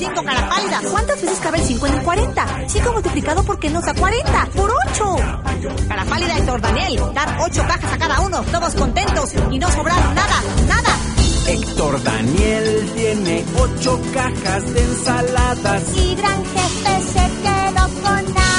5 cara pálida. ¿Cuántas veces cabe el 5 en el 40? 5 multiplicado por qué nos da 40. ¡Por 8! Cara pálida, Héctor Daniel. Dar 8 cajas a cada uno. Todos contentos y no sobraron nada. Héctor Daniel tiene 8 cajas de ensaladas. Y Gran Jefe se quedó con nada.